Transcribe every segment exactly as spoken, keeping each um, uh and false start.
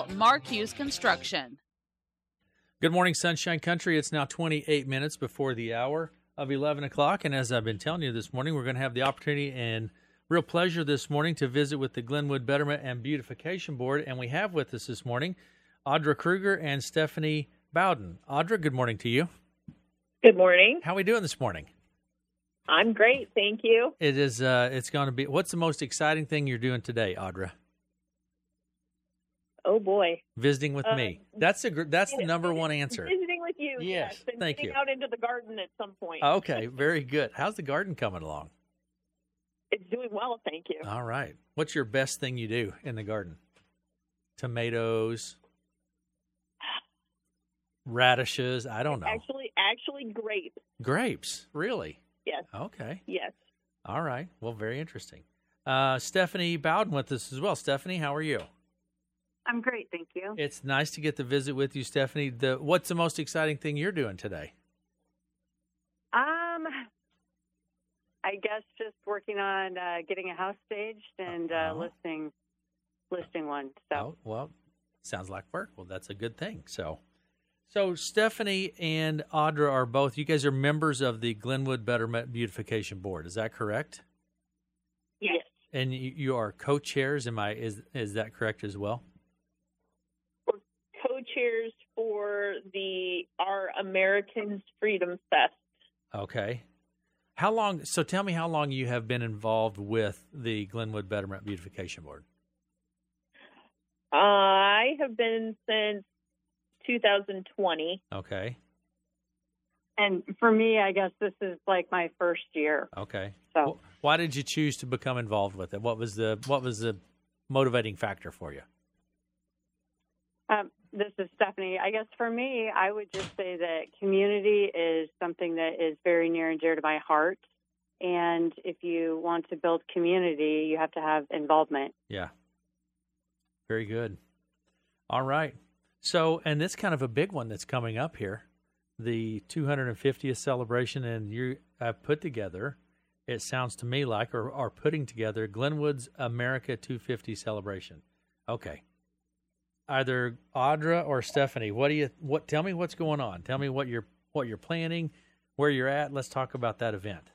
call Mark Hughes Construction. Good morning, Sunshine Country. It's now twenty-eight minutes before the hour of eleven o'clock. And as I've been telling you this morning, we're going to have the opportunity and real pleasure this morning to visit with the Glenwood Betterment and Beautification Board. And we have with us this morning Audra Kruger and Stephanie Bowden. Audra, good morning to you. Good morning. How are we doing this morning? I'm great, thank you. It is. Uh, it's going to be. What's the most exciting thing you're doing today, Audra? Oh boy, visiting with uh, me. That's the gr- that's the number one answer. Visiting with you. Yes, yes and thank getting you. Out into the garden at some point. Okay, very good. How's the garden coming along? It's doing well, thank you. All right. What's your best thing you do in the garden? Tomatoes, radishes. I don't know. Actually, actually, grapes. Grapes, really? Yes. Okay. Yes. All right. Well, very interesting. Uh, Stephanie Bowden with us as well. Stephanie, how are you? I'm great, thank you. It's nice to get to visit with you, Stephanie. The what's the most exciting thing you're doing today? Um, I guess just working on uh, getting a house staged and uh, Oh. listing, listing one. So, Oh, well, sounds like work. Well, that's a good thing. So, so Stephanie and Audra are both. You guys are members of the Glenwood Betterment Beautification Board. Is that correct? Yes. And you, you are co-chairs. Am I? Is is that correct as well? We're co-chairs for the Our Americans Freedom Fest. Okay. How long? So, tell me how long you have been involved with the Glenwood Betterment Beautification Board. I have been since two thousand twenty. Okay. and for me, I guess this is like my first year. Okay. So, Wh- Why did you choose to become involved with it? What was the What was the motivating factor for you? um, this is Stephanie. I guess for me, I would just say that community is something that is very near and dear to my heart. And if you want to build community, you have to have involvement. Yeah. Very good. All right. So, and this kind of a big one that's coming up here, the two hundred fiftieth celebration, and you have put together, it sounds to me like, or are putting together Glenwood's America two fifty celebration. Okay. Either Audra or Stephanie, what do you, what, tell me what's going on. Tell me what you're, what you're planning, where you're at. Let's talk about that event.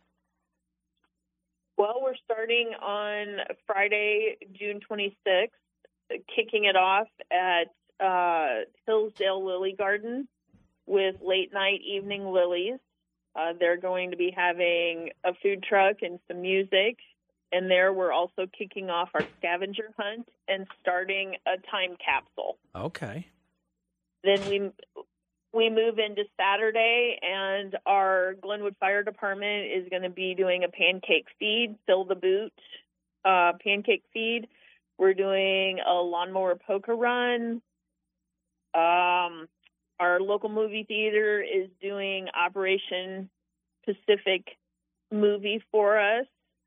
Well, we're starting on Friday, June twenty-sixth, kicking it off at uh, Hillsdale Lily Garden with late night evening lilies. Uh, they're going to be having a food truck and some music. And there we're also kicking off our scavenger hunt and starting a time capsule. Okay. Then we we move into Saturday, and our Glenwood Fire Department is going to be doing a pancake feed, fill the boot uh, pancake feed. We're doing a lawnmower poker run. Um, our local movie theater is doing Operation Pacific movie for us.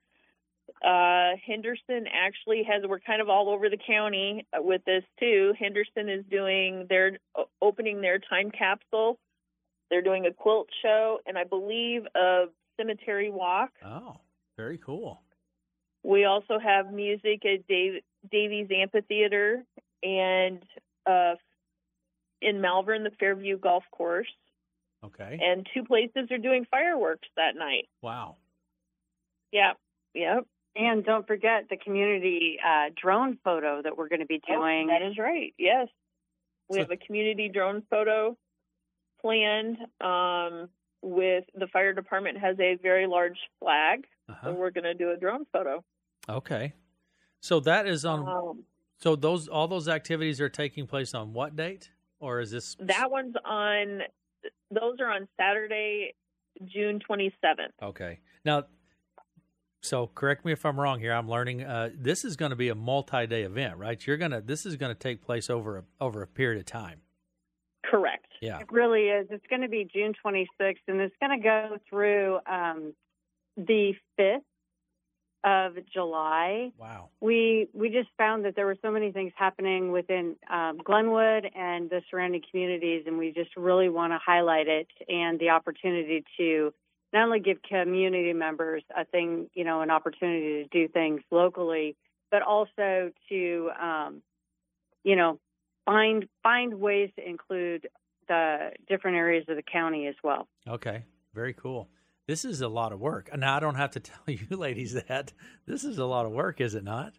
Uh, Henderson actually has, we're kind of all over the county with this too. Henderson is doing their, opening their time capsule. They're doing a quilt show, and I believe a cemetery walk. Oh, very cool. We also have music at Dave, Davies Amphitheater and uh, in Malvern, the Fairview Golf Course. Okay. And two places are doing fireworks that night. Wow. Yeah, yeah. And don't forget the community uh, drone photo that we're going to be doing. Oh, that is right, yes. We So- have a community drone photo planned um, with the fire department has a very large flag, Uh-huh. and we're going to do a drone photo. Okay. So that is on, Um, so those, all those activities are taking place on what date? Or is this? that one's on, those are on Saturday, June twenty-seventh. Okay. Now, so correct me if I'm wrong here. I'm learning. Uh, this is going to be a multi-day event, right? You're gonna. This is going to take place over a, over a period of time. Correct. Yeah. It really is. It's going to be June twenty-sixth, and it's going to go through um, the fifth of July. Wow. We we just found that there were so many things happening within um, Glenwood and the surrounding communities, and we just really want to highlight it and the opportunity to not only give community members a thing, you know, an opportunity to do things locally, but also to, um, you know, find find ways to include the different areas of the county as well. Okay, very cool. This is a lot of work. Now, I don't have to tell you ladies that. This is a lot of work, is it not?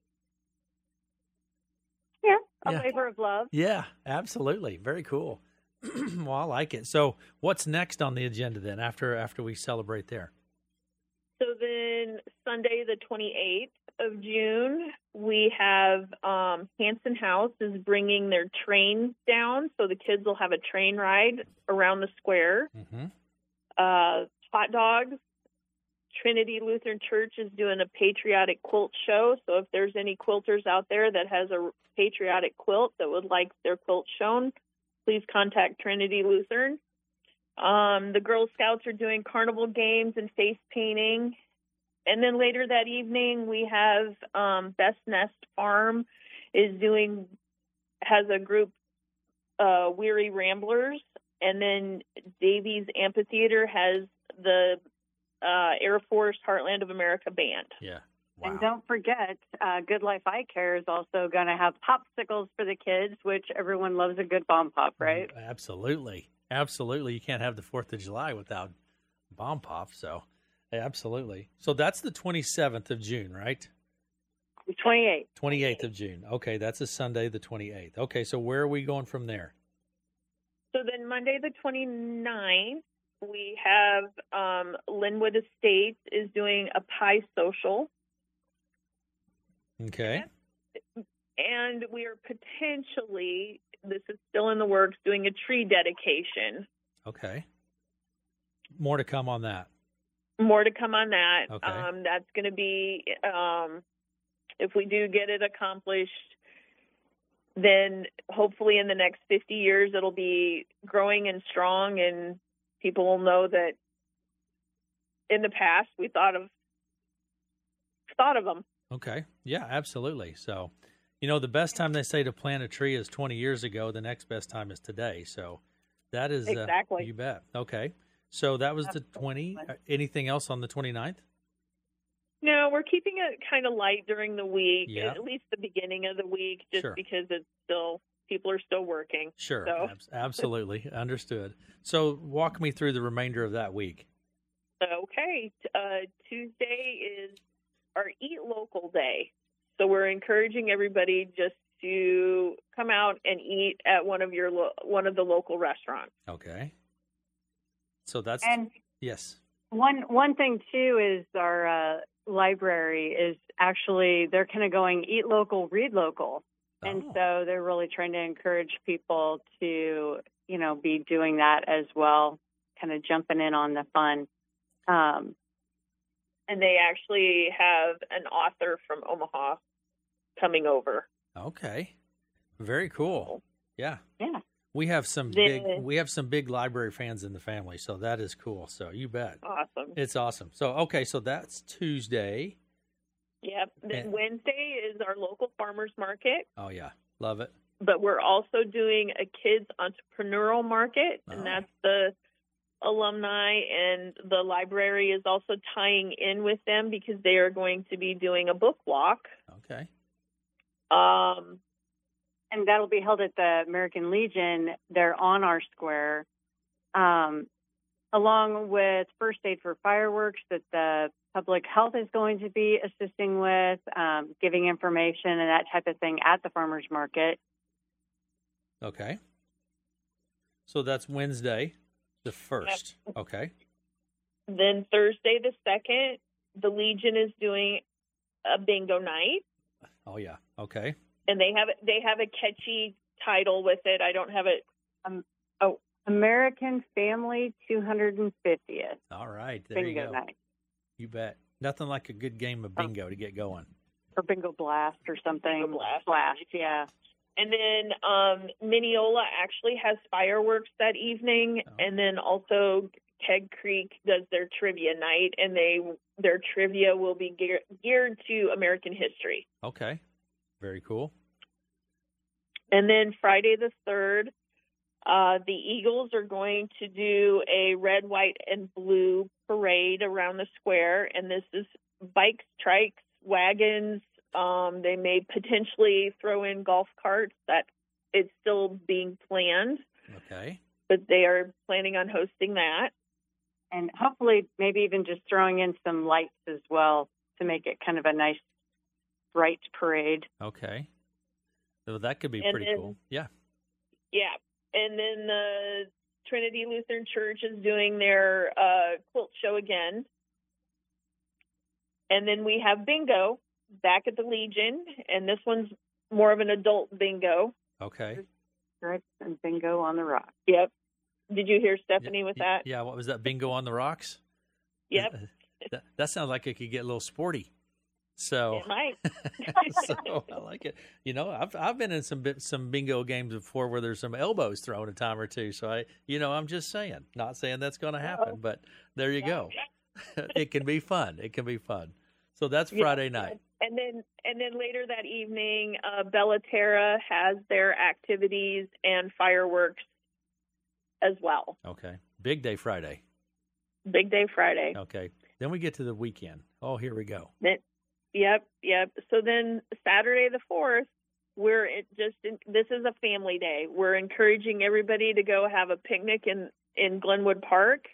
Yeah, a Yeah. labor of love. Yeah, absolutely. Very cool. Well, I like it. So what's next on the agenda then after after we celebrate there? So then Sunday, the twenty-eighth of June, we have um, Hanson House is bringing their trains down, so the kids will have a train ride around the square. Mm-hmm. Uh, hot dogs. Trinity Lutheran Church is doing a patriotic quilt show, so if there's any quilters out there that has a patriotic quilt that would like their quilt shown, please contact Trinity Lutheran. Um, the Girl Scouts are doing carnival games and face painting. And then later that evening, we have um, Best Nest Farm is doing, has a group, uh, Weary Ramblers. And then Davies Amphitheater has the uh, Air Force Heartland of America Band. Yeah. Wow. And don't forget, uh, Good Life Eye Care is also going to have popsicles for the kids, which everyone loves a good bomb pop, right? Absolutely. Absolutely. You can't have the fourth of July without bomb pop. So, absolutely. So that's the twenty-seventh of June, right? twenty-eighth. twenty-eighth of June. Okay, that's a Sunday, the twenty-eighth. Okay, so where are we going from there? So then Monday the twenty-ninth, we have um, Linwood Estates is doing a pie social. Okay. And we are potentially, this is still in the works, doing a tree dedication. Okay. More to come on that. More to come on that. Okay. Um, that's going to be, um, if we do get it accomplished, then hopefully in the next fifty years it'll be growing and strong, and people will know that in the past we thought of thought of them. Okay. Yeah, absolutely. So, you know, the best time they say to plant a tree is twenty years ago. The next best time is today. So that is, Exactly. uh, you bet. Okay. So that was the twenty. Anything else on the twenty-ninth? No, we're keeping it kind of light during the week, Yeah. at least the beginning of the week, just Sure. because it's still, people are still working. Sure. So. Abs- absolutely. Understood. So walk me through the remainder of that week. Okay. Uh, Tuesday is our Eat Local Day. So we're encouraging everybody just to come out and eat at one of your lo- one of the local restaurants. Okay. So that's, And yes. one one thing too is our uh, library is actually, they're kind of going eat local, read local. And Oh. so they're really trying to encourage people to, you know, be doing that as well, kind of jumping in on the fun. Um, And they actually have an author from Omaha coming over. Okay. Very cool. Yeah. yeah. We have some Then- big we have some big library fans in the family, so that is cool. So you bet. Awesome. It's awesome. So okay, so that's Tuesday. Yep. Then And- Wednesday is our local farmers market, Oh yeah. Love it. but we're also doing a kids entrepreneurial market, Oh. and that's the alumni, and the library is also tying in with them because they are going to be doing a book walk. Okay. Um, And that'll be held at the American Legion. They're on our square, um, along with first aid for fireworks that the public health is going to be assisting with, um, giving information and that type of thing at the farmers market. Okay. So that's Wednesday, the first. Okay. then Thursday the second, the Legion is doing a bingo night. Oh yeah. Okay. And they have they have a catchy title with it. I don't have it. Um, oh, American Family two hundred fiftieth All right. There Bingo you go. Night. You bet. Nothing like a good game of bingo to get going. Or Bingo Blast or something. Bingo Blast. Blast, yeah. And then um, Mineola actually has fireworks that evening, Oh. and then also Keg Creek does their trivia night, and they their trivia will be gear, geared to American history. Okay. Very cool. And then Friday the third, uh, the Eagles are going to do a red, white, and blue parade around the square. And this is bikes, trikes, wagons. Um, they may potentially throw in golf carts. That it's still being planned, Okay. but they are planning on hosting that. And hopefully maybe even just throwing in some lights as well to make it kind of a nice, bright parade. Okay. So that could be And pretty then- cool. Yeah. Yeah. And then the Trinity Lutheran Church is doing their uh, quilt show again. And then we have bingo back at the Legion, and this one's more of an adult bingo. Okay. Stripes and bingo on the rock. Yep. Did you hear Yeah, Stephanie with y- that? Yeah. What was that? Bingo on the rocks? Yep. That, that sounds like it could get a little sporty. So, It might. so I like it. You know, I've I've been in some bit, some bingo games before where there's some elbows thrown a time or two. So I, you know, I'm just saying, not saying that's going to happen, but there you go. It can be fun. It can be fun. So that's Yeah, Friday night. And then and then later that evening, uh, Bellaterra has their activities and fireworks as well. Okay. Big day Friday. Big day Friday. Okay. Then we get to the weekend. Oh, here we go. Then, yep, yep. So then Saturday the fourth, we're it just in, this is a family day. We're encouraging everybody to go have a picnic in in Glenwood Park.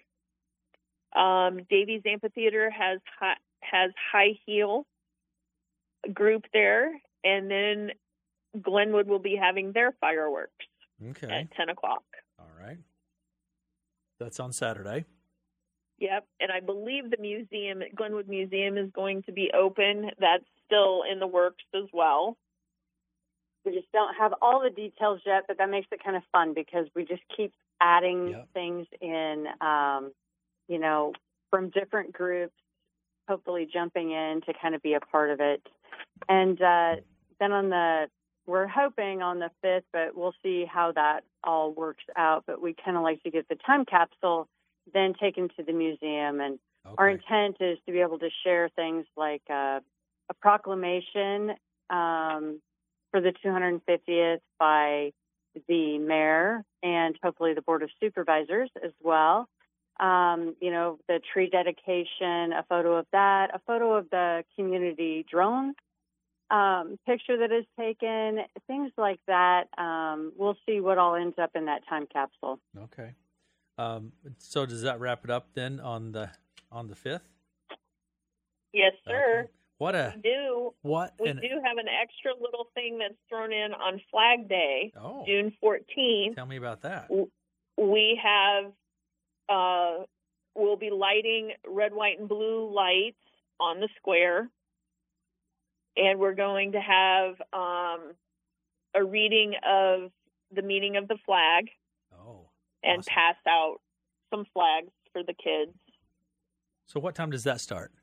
Um, Davies Amphitheater has high, has high heel group there, and then Glenwood will be having their fireworks Okay. at ten o'clock. All right. That's on Saturday. Yep, and I believe the museum, Glenwood Museum, is going to be open. That's still in the works as well. We just don't have all the details yet, but that makes it kind of fun because we just keep adding Yep. things in, um, you know, from different groups, hopefully jumping in to kind of be a part of it. And uh, then on the, we're hoping on the fifth, but we'll see how that all works out. But we kind of like to get the time capsule then taken to the museum. And Okay. our intent is to be able to share things like uh, a proclamation um, for the two hundred fiftieth by the mayor and hopefully the Board of Supervisors as well. Um, you know, the tree dedication, a photo of that, a photo of the community drone um, picture that is taken, things like that. Um, we'll see what all ends up in that time capsule. Okay. Um, so does that wrap it up then on the on the fifth? Yes, sir. Okay. What a We do. what We an do have an extra little thing that's thrown in on Flag Day, oh! June fourteenth. Tell me about that. We have, uh, we'll be lighting red, white, and blue lights on the square. And we're going to have um, a reading of the meaning of the flag Oh. and Awesome. pass out some flags for the kids. So what time does that start?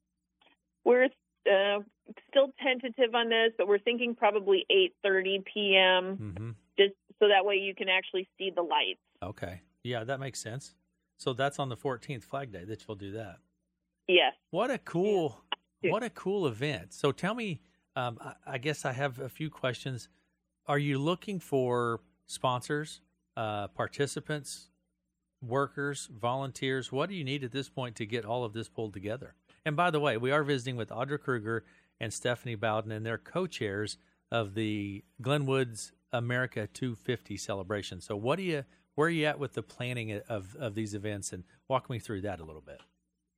We're uh, still tentative on this, but we're thinking probably eight thirty p.m. Mm-hmm. just so that way you can actually see the lights. Okay. Yeah, that makes sense. So that's on the fourteenth, Flag Day, that you'll do that. Yes. What a cool, Yeah. what a cool event. So tell me, um, I, I guess I have a few questions. Are you looking for sponsors, uh, participants, workers, volunteers? What do you need at this point to get all of this pulled together? And by the way, we are visiting with Audra Kruger and Stephanie Bowden, and they're co-chairs of the Glenwood's America two fifty celebration. So what do you, where are you at with the planning of, of these events, and walk me through that a little bit.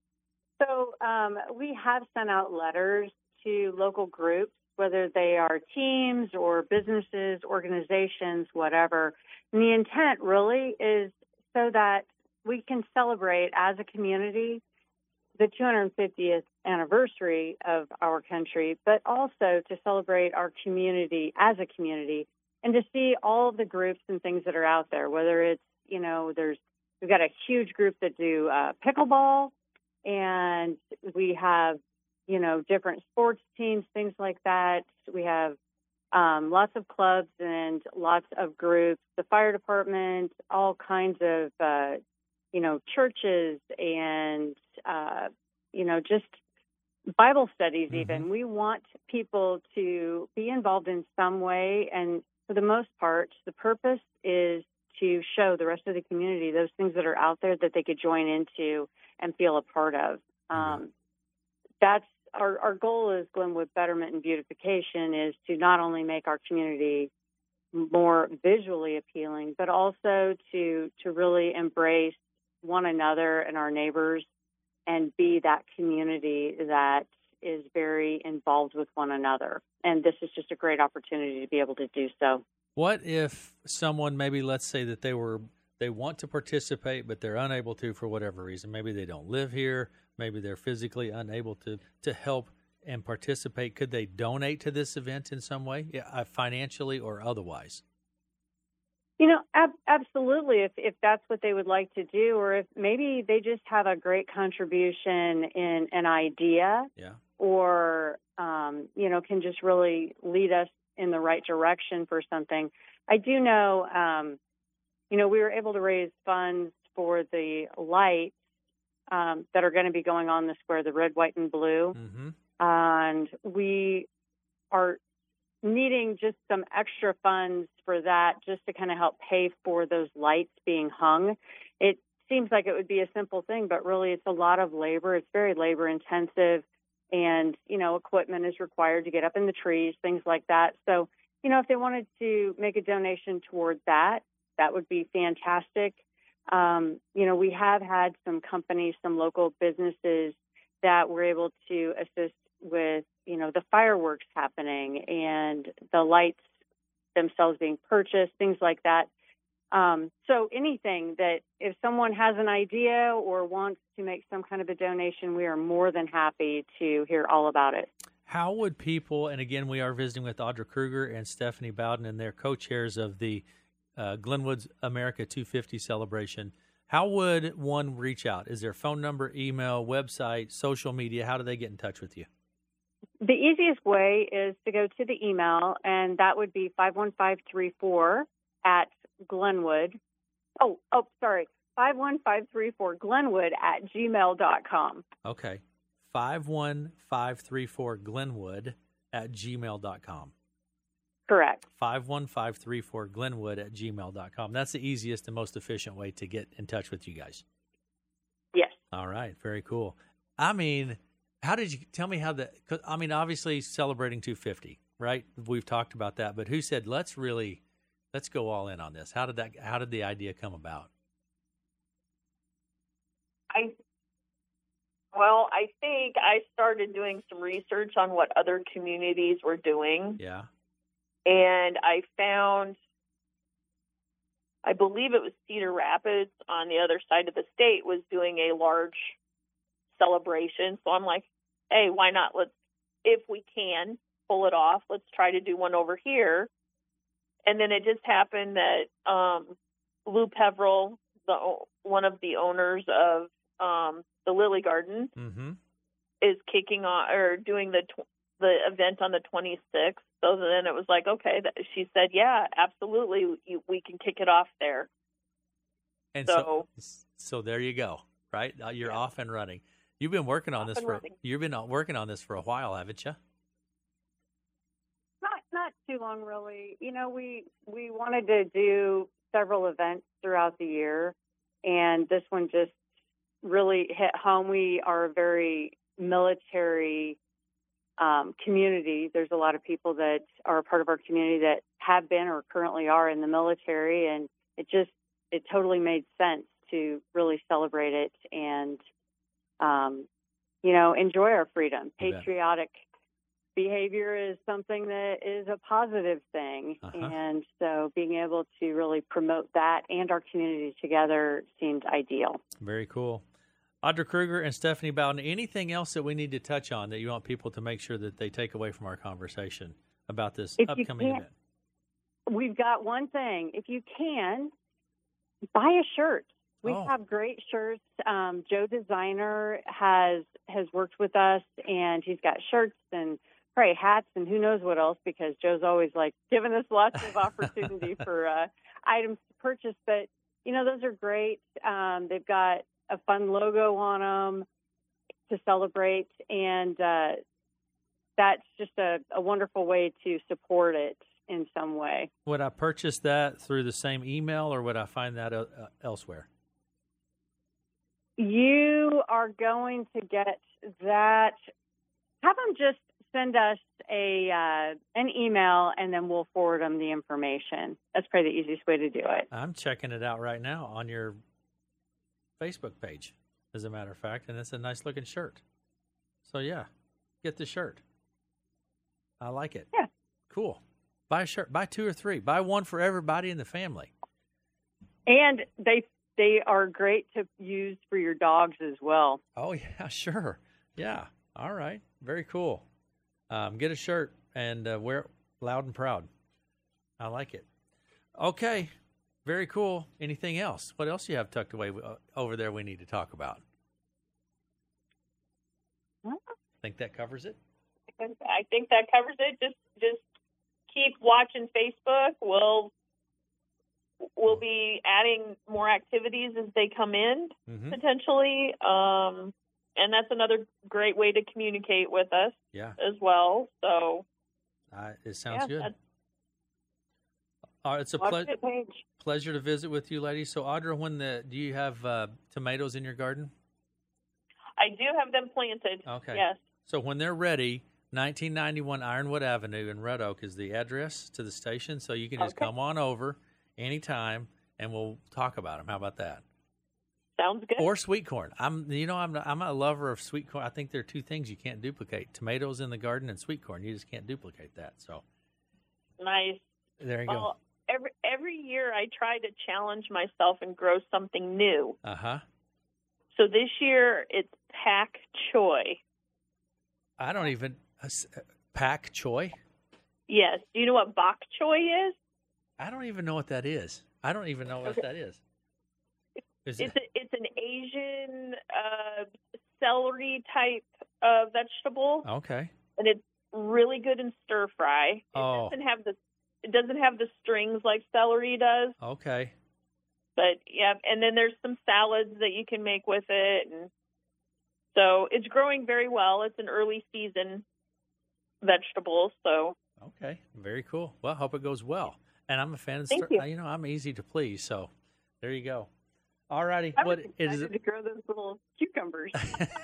So um, we have sent out letters to local groups, whether they are teams or businesses, organizations, whatever. And the intent really is so that we can celebrate as a community the two hundred fiftieth anniversary of our country, but also to celebrate our community as a community and to see all of the groups and things that are out there, whether it's, you know, there's, we've got a huge group that do uh, pickleball, and we have, you know, different sports teams, things like that. We have um, lots of clubs and lots of groups, the fire department, all kinds of, uh, you know, churches and, uh, you know, just Bible studies even. Mm-hmm. We want people to be involved in some way. And for the most part, the purpose is to show the rest of the community those things that are out there that they could join into and feel a part of. Um, Mm-hmm. That's our, our goal is Glenwood Betterment and Beautification is to not only make our community more visually appealing, but also to to really embrace one another and our neighbors and be that community that is very involved with one another. And this is just a great opportunity to be able to do so. What if someone, maybe let's say that they were they want to participate, but they're unable to for whatever reason. Maybe they don't live here. Maybe they're physically unable to, to help and participate. Could they donate to this event in some way, yeah, financially or otherwise? You know, ab- absolutely, if if that's what they would like to do, or if maybe they just have a great contribution in an idea, yeah. or, um, you know, can just really lead us in the right direction for something. I do know, um, you know, we were able to raise funds for the lights um, that are going to be going on the square, the red, white, and blue. Mm-hmm. And we are needing just some extra funds for that, just to kind of help pay for those lights being hung. It seems like it would be a simple thing, but really it's a lot of labor. It's very labor intensive, and, you know, equipment is required to get up in the trees, things like that. So, you know, if they wanted to make a donation toward that, that would be fantastic. Um, you know, we have had some companies, some local businesses that were able to assist with, you know, the fireworks happening and the lights themselves being purchased, things like that. Um, so anything that if someone has an idea or wants to make some kind of a donation, we are more than happy to hear all about it. How would people, and again, we are visiting with Audra Kruger and Stephanie Bowden, and they're co-chairs of the uh, Glenwood's America two fifty celebration. How would one reach out? Is there a phone number, email, website, social media? How do they get in touch with you? The easiest way is to go to the email, and that would be five one five three four at Glenwood. Oh, oh, sorry, five one five three four Glenwood at gmail dot com. Okay, five one five three four Glenwood at gmail dot com. Correct. five one five three four Glenwood at gmail dot com. That's the easiest and most efficient way to get in touch with you guys. Yes. All right, very cool. I mean, how did you tell me how the? Cause, I mean, obviously celebrating two fifty, right? We've talked about that, but who said let's really let's go all in on this? How did that? How did the idea come about? I well, I think I started doing some research on what other communities were doing. Yeah. And I found, I believe it was Cedar Rapids on the other side of the state was doing a large celebration. So I'm like, hey, why not? Let's, if we can pull it off, let's try to do one over here. And then it just happened that um, Lou Peveril, the one of the owners of um, the Lily Garden, mm-hmm. is kicking on or doing the tw- the event on the twenty-sixth. So then it was like, okay, that, she said, yeah, absolutely, you, we can kick it off there. And so, so, so there you go, right? You're yeah. off and running. You've been working on off this for running. you've been working on this for a while, haven't you? Not not too long, really. You know, we we wanted to do several events throughout the year, and this one just really hit home. We are a very military um, community. There's a lot of people that are a part of our community that have been or currently are in the military, and it just it totally made sense to really celebrate it and um, you know, enjoy our freedom. Patriotic behavior is something that is a positive thing, uh-huh. and so being able to really promote that and our community together seemed ideal. Very cool. Audra Kruger and Stephanie Bowden, anything else that we need to touch on that you want people to make sure that they take away from our conversation about this if upcoming event? We've got one thing. If you can, buy a shirt. We oh. have great shirts. Um, Joe Designer has has worked with us, and he's got shirts and probably hats and who knows what else, because Joe's always like giving us lots of opportunity for uh, items to purchase. But, you know, those are great. Um, they've got a fun logo on them to celebrate, and uh, that's just a, a wonderful way to support it in some way. Would I purchase that through the same email, or would I find that uh, elsewhere? You are going to get that. Have them just send us a uh, an email, and then we'll forward them the information. That's probably the easiest way to do it. I'm checking it out right now on your Facebook page, as a matter of fact, and it's a nice looking shirt. So yeah, get the shirt. I like it. Yeah. Cool. Buy a shirt. Buy two or three. Buy one for everybody in the family. And they they are great to use for your dogs as well. Oh yeah, sure. Yeah. All right. Very cool. Um, get a shirt and uh, wear it loud and proud. I like it. Okay. Very cool. Anything else? What else do you have tucked away uh, over there we need to talk about? Think that covers it? I think that covers it. Just just keep watching Facebook. We'll we'll be adding more activities as they come in, Mm-hmm. potentially. Um, and that's another great way to communicate with us Yeah. as well. So Uh, it sounds yeah, good. that's- All right, it's a watch ple- it, Paige. pleasure to visit with you, ladies. So, Audra, when the do you have uh, tomatoes in your garden? I do have them planted. Okay. Yes. So when they're ready, nineteen ninety-one Ironwood Avenue in Red Oak is the address to the station. So you can just Okay. come on over anytime, and we'll talk about them. How about that? Sounds good. Or sweet corn. I'm, you know, I'm, I'm a lover of sweet corn. I think there are two things you can't duplicate: tomatoes in the garden and sweet corn. You just can't duplicate that. So Nice. there you Well, every every year I try to challenge myself and grow something new. go. Uh huh. So this year it's pak choi. I don't even uh, s- uh, pak choi. Yes. Do you know what bok choy is? I don't even know what that is. I don't even know what Okay. that is. Is It's it? a, it's an Asian uh, celery type uh, vegetable, Okay. and it's really good in stir fry. It Oh. doesn't have the it doesn't have the strings like celery does, Okay. but yeah. And then there's some salads that you can make with it, and so it's growing very well. It's an early season vegetable, so Okay, very cool. Well, I hope it goes well. And I'm a fan of Thank stir- you. you know, I'm easy to please, so there you go. All righty. I What was it excited is to grow those little cucumbers.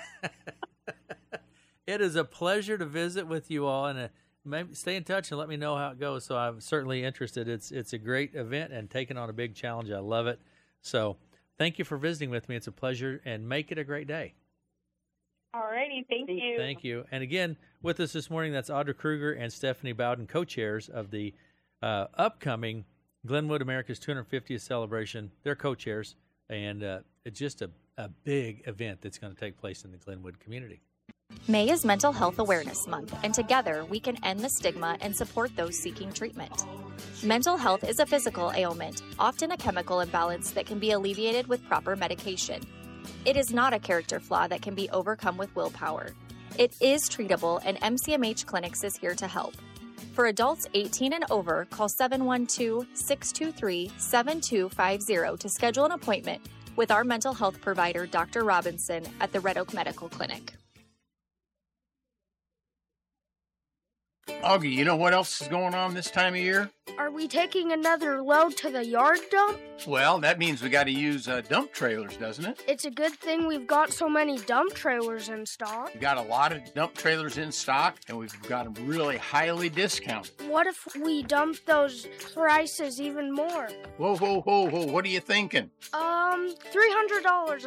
It is a pleasure to visit with you all, and uh maybe stay in touch and let me know how it goes. So I'm certainly interested. It's it's a great event and taking on a big challenge. I love it. So thank you for visiting with me. It's a pleasure, and make it a great day. All righty, thank you. Thank you. And again, with us this morning, that's Audra Kruger and Stephanie Bowden, co-chairs of the uh, upcoming Glenwood America's two hundred fiftieth celebration. They're co-chairs, and uh, it's just a, a big event that's going to take place in the Glenwood community. May is Mental Health Awareness Month, and together we can end the stigma and support those seeking treatment. Mental health is a physical ailment, often a chemical imbalance that can be alleviated with proper medication. It is not a character flaw that can be overcome with willpower. It is treatable, and M C M H Clinics is here to help. For adults eighteen and over, call seven one two, six two three, seven two five zero to schedule an appointment with our mental health provider, Doctor Robinson, at the Red Oak Medical Clinic. Augie, you know what else is going on this time of year? Are we taking another load to the yard dump? Well, that means we got to use uh, dump trailers, doesn't it? It's a good thing we've got so many dump trailers in stock. We got a lot of dump trailers in stock, and we've got them really highly discounted. What if we dump those prices even more? Whoa, whoa, whoa, whoa, what are you thinking? Um, three hundred dollars